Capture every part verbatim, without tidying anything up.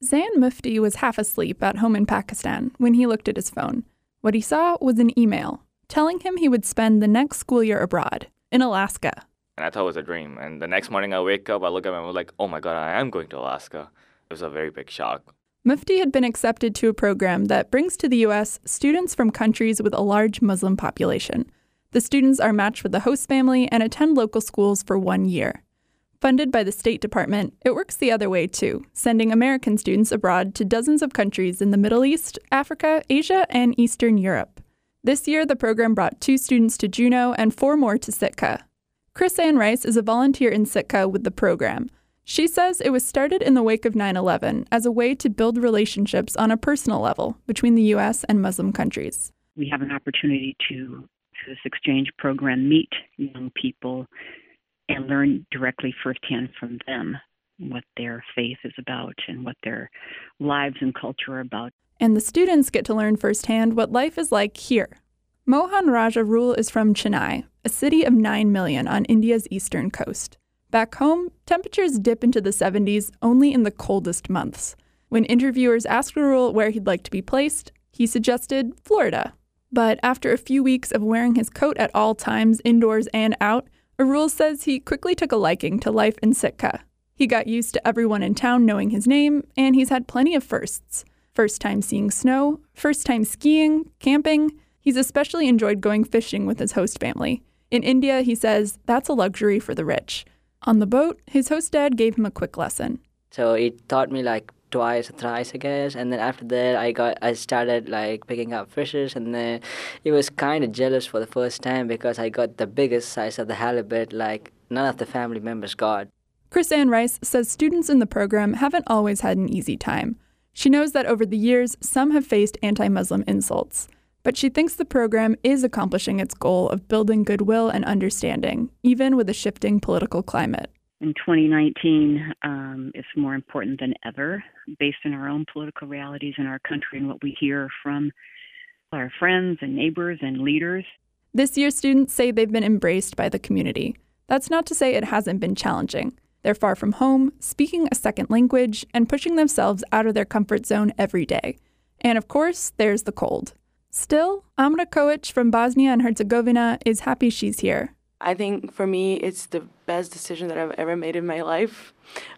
Zain Mufti was half asleep at home in Pakistan when he looked at his phone. What he saw was an email telling him he would spend the next school year abroad, in Alaska. And I thought it was a dream. And the next morning I wake up, I look at it and I'm like, oh my God, I am going to Alaska. It was a very big shock. Mufti had been accepted to a program that brings to the U S students from countries with a large Muslim population. The students are matched with the host family and attend local schools for one year. Funded by the State Department, it works the other way too, sending American students abroad to dozens of countries in the Middle East, Africa, Asia, and Eastern Europe. This year, the program brought two students to Juneau and four more to Sitka. Chris-Ann Rice is a volunteer in Sitka with the program. She says it was started in the wake of nine eleven as a way to build relationships on a personal level between the U S and Muslim countries. We have an opportunity to, through this exchange program, meet young people and learn directly firsthand from them what their faith is about and what their lives and culture are about. And the students get to learn firsthand what life is like here. Mohan Raja Rule is from Chennai, a city of nine million on India's eastern coast. Back home, temperatures dip into the seventies only in the coldest months. When interviewers asked Rule where he'd like to be placed, he suggested Florida. But after a few weeks of wearing his coat at all times, indoors and out, Arul says he quickly took a liking to life in Sitka. He got used to everyone in town knowing his name, and he's had plenty of firsts. First time seeing snow, first time skiing, camping. He's especially enjoyed going fishing with his host family. In India, he says that's a luxury for the rich. On the boat, his host dad gave him a quick lesson. So it taught me like twice or thrice, I guess, and then after that I got I started like picking up fishes, and then it was kind of jealous for the first time because I got the biggest size of the halibut like none of the family members got. Chris-Ann Rice says students in the program haven't always had an easy time. She knows that over the years, some have faced anti-Muslim insults, but she thinks the program is accomplishing its goal of building goodwill and understanding, even with a shifting political climate. In twenty nineteen, um, it's more important than ever, based on our own political realities in our country and what we hear from our friends and neighbors and leaders. This year, students say they've been embraced by the community. That's not to say it hasn't been challenging. They're far from home, speaking a second language, and pushing themselves out of their comfort zone every day. And of course, there's the cold. Still, Amra Kovic from Bosnia and Herzegovina is happy she's here. I think for me, it's the best decision that I've ever made in my life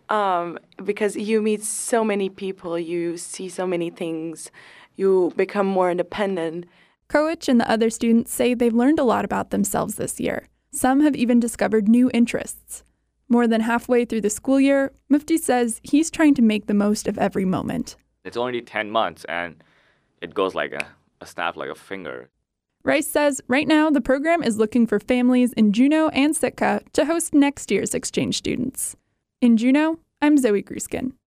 um, because you meet so many people, you see so many things, you become more independent. Kovic and the other students say they've learned a lot about themselves this year. Some have even discovered new interests. More than halfway through the school year, Mufti says he's trying to make the most of every moment. It's only ten months and it goes like a, a snap like a finger. Rice says right now the program is looking for families in Juneau and Sitka to host next year's exchange students. In Juneau, I'm Zoe Gruskin.